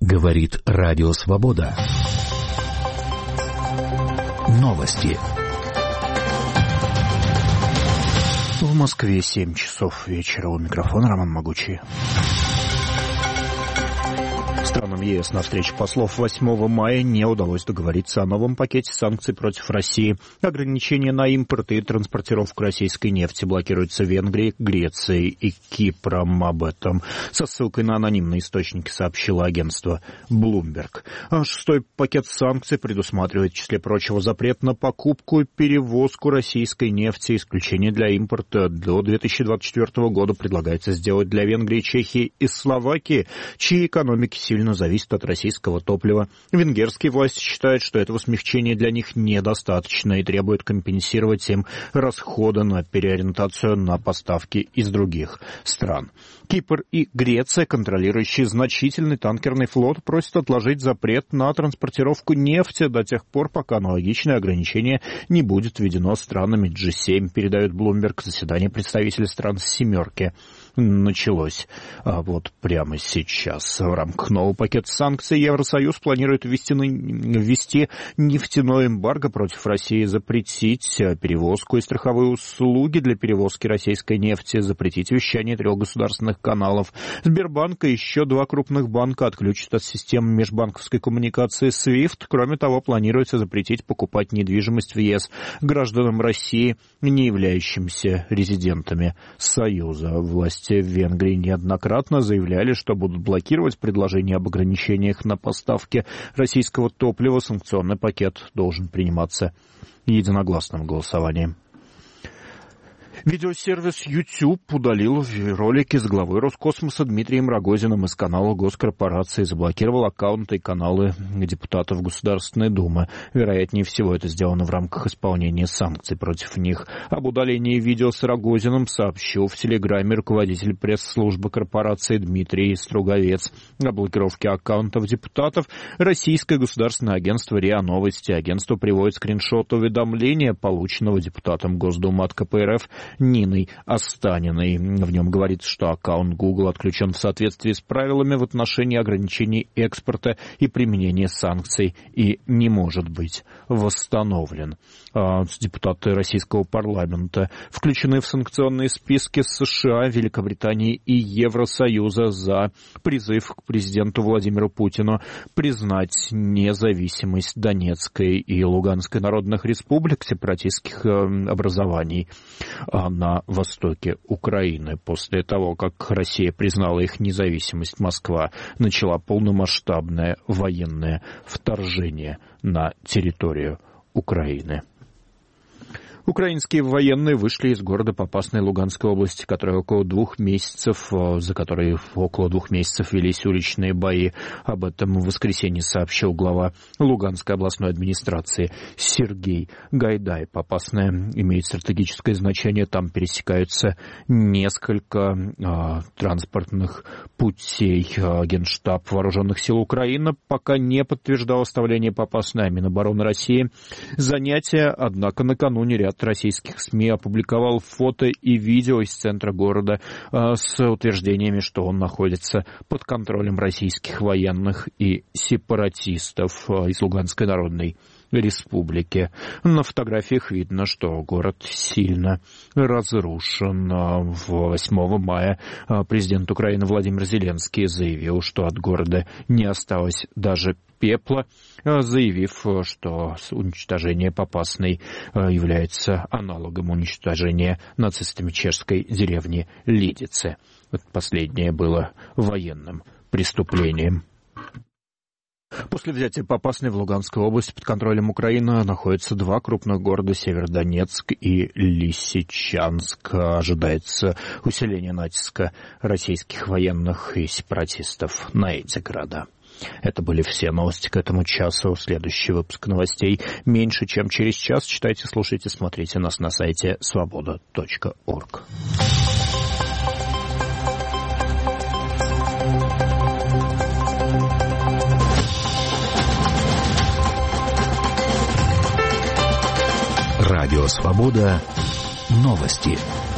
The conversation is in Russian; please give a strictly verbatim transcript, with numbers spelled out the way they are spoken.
Говорит Радио Свобода. Новости. В Москве семь часов вечера. У микрофона Роман Могучий. Странам ЕС на встрече послов восьмого мая не удалось договориться о новом пакете санкций против России. Ограничения на импорт и транспортировку российской нефти блокируются Венгрией, Грецией и Кипром. Об этом со ссылкой на анонимные источники сообщило агентство Bloomberg. Шестой пакет санкций предусматривает, в числе прочего, запрет на покупку и перевозку российской нефти. Исключение для импорта до две тысячи двадцать четвёртого года предлагается сделать для Венгрии, Чехии и Словакии, чьи экономики сильно зависит от российского топлива. Венгерские власти считают, что этого смягчения для них недостаточно и требуют компенсировать им расходы на переориентацию на поставки из других стран. Кипр и Греция, контролирующие значительный танкерный флот, просят отложить запрет на транспортировку нефти до тех пор, пока аналогичное ограничение не будет введено странами джи семь, передает Bloomberg. Заседание представителей стран «семерки» началось а вот прямо сейчас. В рамках нового пакета санкций Евросоюз планирует ввести, ввести нефтяное эмбарго против России, запретить перевозку и страховые услуги для перевозки российской нефти, запретить вещание трех государственных каналов. Сбербанк и еще два крупных банка отключат от системы межбанковской коммуникации свифт. Кроме того, планируется запретить покупать недвижимость в ЕС гражданам России, не являющимся резидентами Союза. Власти в Венгрии неоднократно заявляли, что будут блокировать предложения об ограничениях на поставки российского топлива. Санкционный пакет должен приниматься единогласным голосованием. Видеосервис YouTube удалил ролики с главой Роскосмоса Дмитрием Рогозиным из канала госкорпорации, заблокировал аккаунты и каналы депутатов Государственной Думы. Вероятнее всего, это сделано в рамках исполнения санкций против них. Об удалении видео с Рогозиным сообщил в Телеграме руководитель пресс-службы корпорации Дмитрий Струговец. О блокировке аккаунтов депутатов Российское государственное агентство РИА Новости. Агентство приводит скриншот уведомления, полученного депутатом Госдумы от ка пэ эр эф Ниной Останиной. В нем говорится, что аккаунт Google отключен в соответствии с правилами в отношении ограничений экспорта и применения санкций и не может быть восстановлен. Депутаты российского парламента включены в санкционные списки США, Великобритании и Евросоюза за призыв к президенту Владимиру Путину признать независимость Донецкой и Луганской народных республик, сепаратистских образований на востоке Украины. После того, как Россия признала их независимость, Москва начала полномасштабное военное вторжение на территорию Украины. Украинские военные вышли из города Попасной Луганской области, которая около двух месяцев, за которые около двух месяцев велись уличные бои. Об этом в воскресенье сообщил глава Луганской областной администрации Сергей Гайдай. Попасная имеет стратегическое значение. Там пересекаются несколько а, транспортных путей. А, Генштаб Вооруженных сил Украины пока не подтверждал оставление Попасной, а Минобороны России занятия, однако накануне ряд российских СМИ опубликовал фото и видео из центра города э, с утверждениями, что он находится под контролем российских военных и сепаратистов э, из Луганской Народной Республики. На фотографиях видно, что город сильно разрушен. восьмого мая президент Украины Владимир Зеленский заявил, что от города не осталось даже пепла, заявив, что уничтожение Попасной является аналогом уничтожения нацистами чешской деревни Лидице. Последнее было военным преступлением. После взятия Попасной в Луганской области под контролем Украины находятся два крупных города — Северодонецк и Лисичанск. Ожидается усиление натиска российских военных и сепаратистов на эти города. Это были все новости к этому часу. Следующий выпуск новостей меньше, чем через час. Читайте, слушайте, смотрите нас на сайте свобода точка орг. Радио «Свобода». Новости.